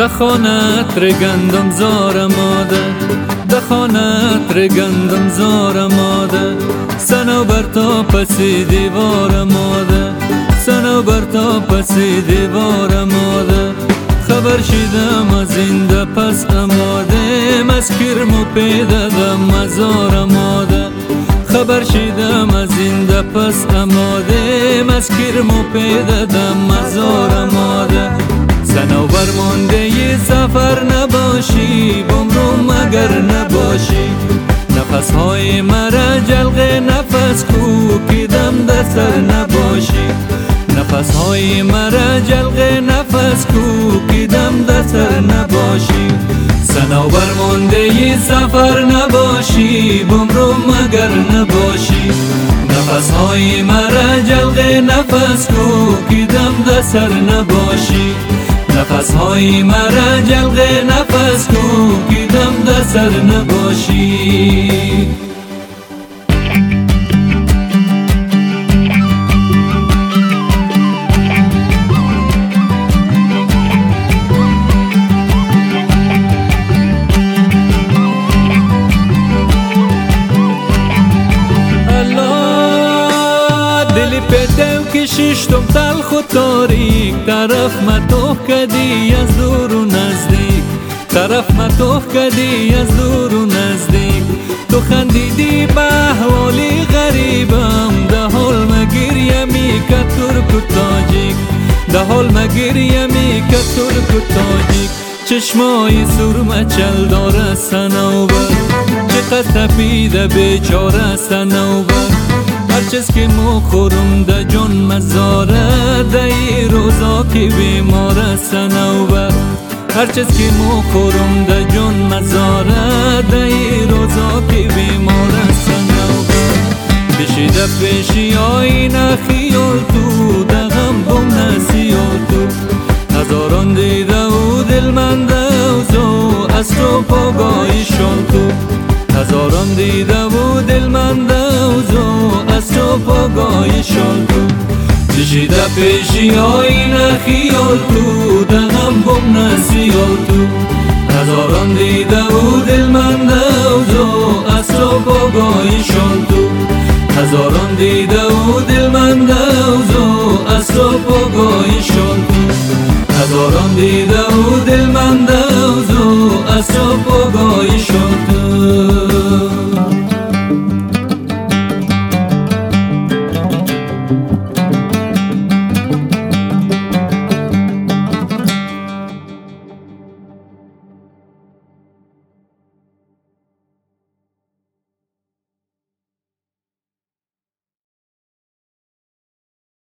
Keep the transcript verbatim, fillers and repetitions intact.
دخانت رگندم زار ماده دخانت رگندم زار ماده سنو بر تا پسی دیوار ماده سنو بر تا پسی دیوار ماده خبر شیدم از اینده پس اماده مسکرمو پیدا دم مزار ماده خبر شیدم از اینده پس اماده مسکرمو پیدا دم مزار ماده سنو برمانده ی سفر نباشی بمرو مگر نباشی نفس های مرا جلغه نفس کو که دم در سر نباشی نفس های مرا جلغه نفس کو که دم در سر نباشی سنو برمانده ی سفر نباشی بمرو مگر نباشی نفس های مرا جلغه نفس کو که دم در سر نباشی نفس های مرا جلغه نفس کو که دم در سر نباشی دلی پیتو کشیشتم تلخ و تاریک طرف متوه کدی از دور و نزدیک طرف متوه کدی از دور و نزدیک تو خندیدی به احوالی غریبم ده حال مگریمی که ترک و تاجیک ده حال مگریمی که ترک و تاجیک چشمای سرمه چل داره سنوبر چقدر تپیده بیچاره سنوبر هر چیز که مو خورم ده جون مزاره ده ای روزا که بیماره سنوبر هر چیز که مو خورم ده جون مزاره ده ای روزا که بیماره سنوبر بشیده پیشی آینه خیال تو ده غم بم نسیال تو هزاران دیده و دلمنده و زو از تو پاگاهی شال تو هزاران دیده و دلمنده و زو از تو پاگاهی شال تو کشیده پیشی آینه خیال تو ده غم بم نسیال تو هزاران دیده و دلمنده و زو از تو پاگاهی شال تو هزاران دیده و دلمنده